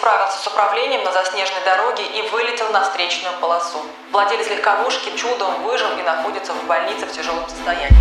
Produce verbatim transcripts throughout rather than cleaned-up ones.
справился с управлением на заснеженной дороге и вылетел на встречную полосу. Владелец легковушки чудом выжил и находится в больнице в тяжелом состоянии.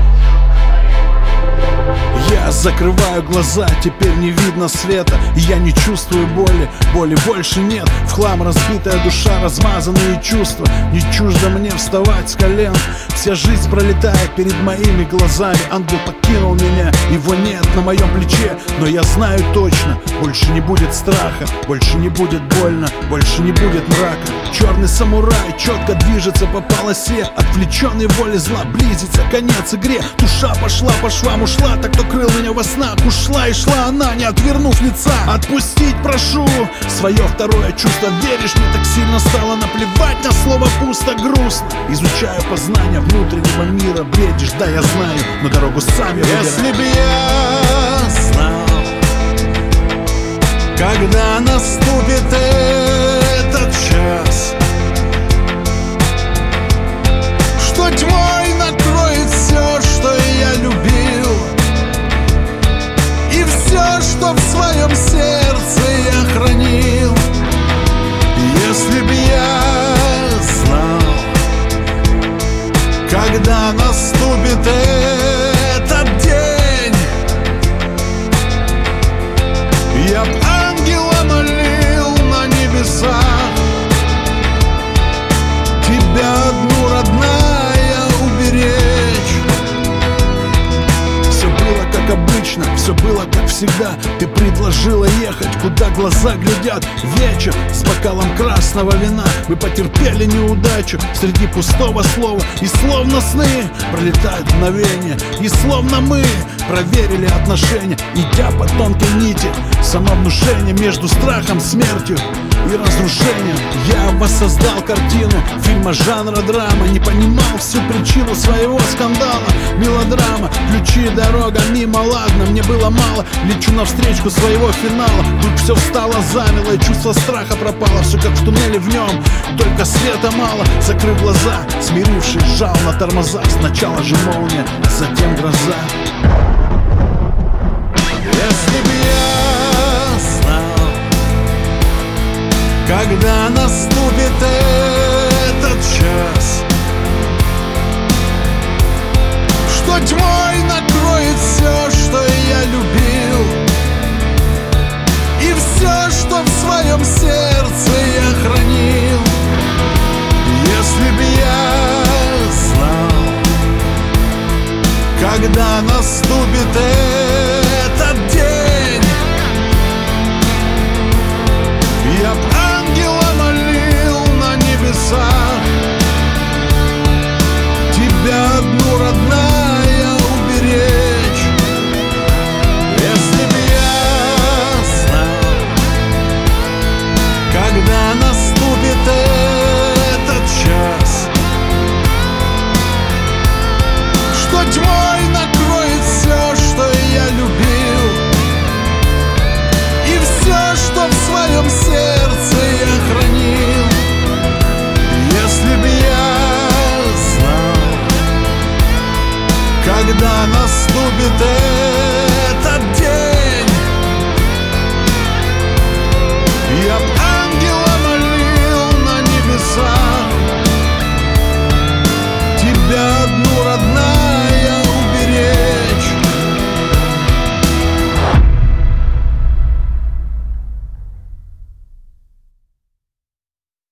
Я закрываю глаза, теперь не видно света. И я не чувствую боли, боли больше нет. В хлам разбитая душа, размазанные чувства. Не чуждо мне вставать с колен. Вся жизнь пролетает перед моими глазами. Ангел покинул меня, его нет на моем плече. Но я знаю точно, больше не будет страха, больше не будет больно, больше не будет мрака. Черный самурай четко движется по полосе. Отвлеченной воли зла близится конец игре. Душа пошла по швам, ушла, так кто крыл меня во снах. Ушла и шла она, не отвернув лица. Отпустить прошу свое второе чувство. Веришь, мне так сильно стало наплевать на слово пусто, грустно. Изучаю познание внутреннего мира. Бредишь, да я знаю, но дорогу сами выбирай. Если б я знал, когда наступит этот час, что тьмой накроет все, что я любил, и все, что в своем сердце я хранил. Если б я знал, когда наступит этот день, я б ангела молил на небесах, тебя одну, родная, уберечь. Все было как обычно, все было как всегда. Ты предложила ехать, куда глаза глядят. Вечер с бокалом красного вина. Мы потерпели неудачу среди пустого слова. И словно сны пролетают мгновения. И словно мы проверили отношения, идя по тонкой нити самовнушения между страхом, смертью и разрушением. Я воссоздал картину фильма жанра драма. Не понимал всю причину своего скандала. Мелодрама, ключи, дорога мимо, ладно, мне было мало. Лечу навстречу своего финала. Тут все встало замело, и чувство страха пропало. Все как в туннеле, в нем только света мало. Закрыв глаза, смирившись, сжал на тормозах. Сначала же молния, а затем гроза. Если б я знал, когда наступит этот час, что тьмой накроет все, что я любил, и все, что в своем сердце я хранил. Если б я знал, когда наступит этот